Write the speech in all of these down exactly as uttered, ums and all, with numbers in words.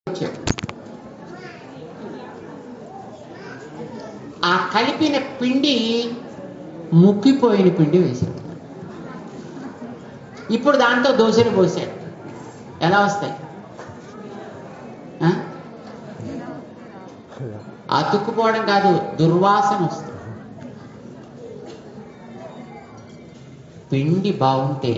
ఆ కలిపిన పిండి ముక్కిపోయిన పిండి వేశాడు. ఇప్పుడు దాంతో దోశలు పోసాడు. ఎలా వస్తాయి? అతుక్కుపోవడం కాదు, దుర్వాసన వస్తుంది. పిండి బాగుంటే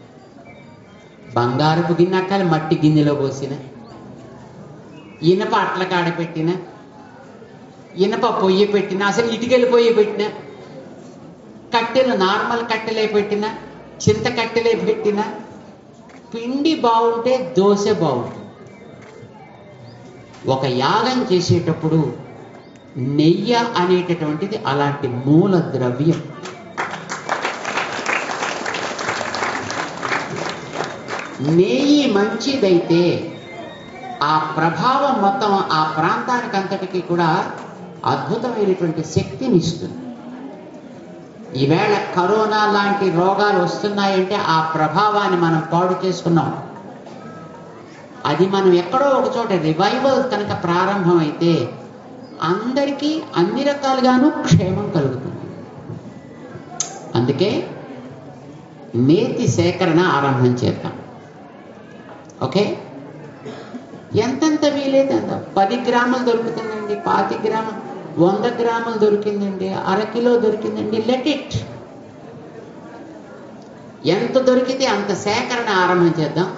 బంగారపు గిన్నె అక్కలు మట్టి గిన్నెలో పోసిన, ఇనప అట్ల కాడ పెట్టిన, ఇనప పొయ్యి పెట్టిన, అసలు ఇటుకలు పొయ్యి పెట్టిన, కట్టెలు నార్మల్ కట్టెలే పెట్టిన, చింత కట్టెలే పెట్టిన, పిండి బాగుంటే దోశ బాగుంటుంది. ఒక యాగం చేసేటప్పుడు నెయ్యి అనేటటువంటిది అలాంటి మూల ద్రవ్యం. నెయ్యి మంచిదైతే ఆ ప్రభావం మొత్తం ఆ ప్రాంతానికి అంతటికి కూడా అద్భుతమైనటువంటి శక్తిని ఇస్తుంది. ఈవేళ కరోనా లాంటి రోగాలు వస్తున్నాయంటే ఆ ప్రభావాన్ని మనం పాడు చేసుకున్నాం. అది మనం ఎక్కడో ఒక చోట రివైవల్ కనుక ప్రారంభమైతే అందరికీ అన్ని రకాలుగాను క్షేమం కలుగుతుంది. అందుకే నేతి సేకరణ ఆరంభం చేద్దాం. ఓకే, ఎంతెంత వీలైతే అంత. పది గ్రాములు దొరుకుతుందండి, పాతి గ్రాములు, వంద గ్రాములు దొరికిందండి, అరకిలో దొరికిందండి, లెట్ ఇట్. ఎంత దొరికితే అంత సేకరణ ఆరంభం చేద్దాం.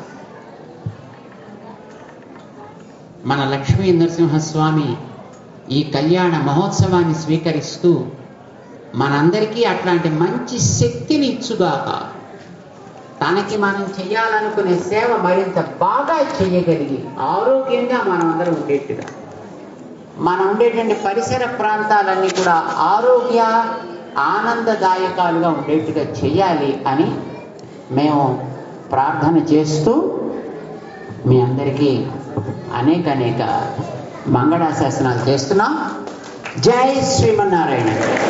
మన లక్ష్మీ నరసింహస్వామి ఈ కళ్యాణ మహోత్సవాన్ని స్వీకరిస్తూ మనందరికీ అట్లాంటి మంచి శక్తిని ఇచ్చుగాక. తనకి మనం చేయాలనుకునే సేవ మరింత బాగా చేయగలిగి ఆరోగ్యంగా మనం అందరం ఉండేట్టుగా, మనం ఉండేటువంటి పరిసర ప్రాంతాలన్నీ కూడా ఆరోగ్య ఆనందదాయకాలుగా ఉండేట్టుగా చేయాలి అని మేము ప్రార్థన చేస్తూ మీ అందరికీ అనేక అనేక మంగళాశాసనాలు చేస్తున్నాం. జై శ్రీమన్నారాయణ.